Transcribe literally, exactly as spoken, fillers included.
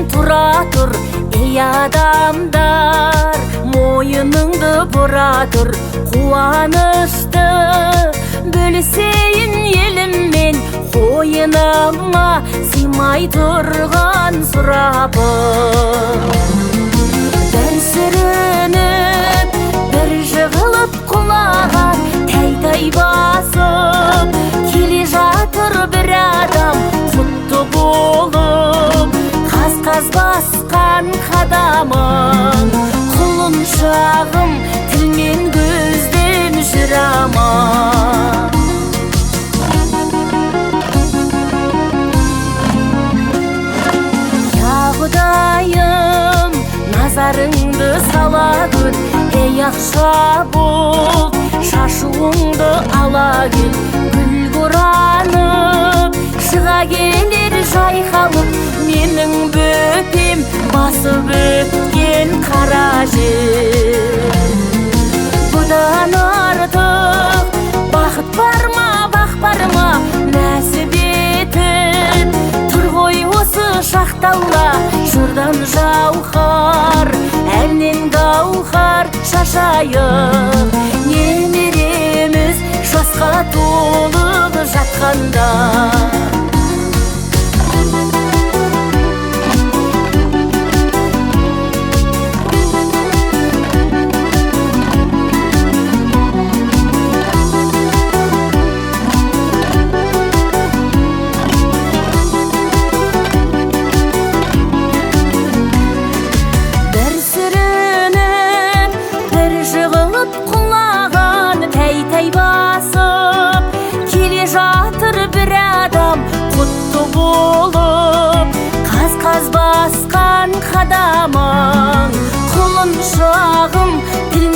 тура тур, ей адамдар, мойыныңды бура тур, қуанышты бөлісейін еліммен, қойыныңа сыймай тұрған сұрапыл. Бір сүрініп, бір жығылып құлаған, тәй-тәй басып келе жатыр бір адам, құтты болып қаз-қаз басқан қадамың, құлыншағым тілмен көзден жүр аман. Я Құдайым, назарыңды сала көр, ей ақша бұлт, шашуыңды ала кел, гүл құранып шыға келер жайқалып, менің бөпем басып өткен қара жер. Бұдан артық бақыт бар ма, бақ бар ма, нәсіп етіп тұр ғой осы шақталға, жырдан жауһар, әннен гауһар шашайық, немереміз жасқа толып жатқанда. Қаз-қаз басқан қадамың, құлыншағым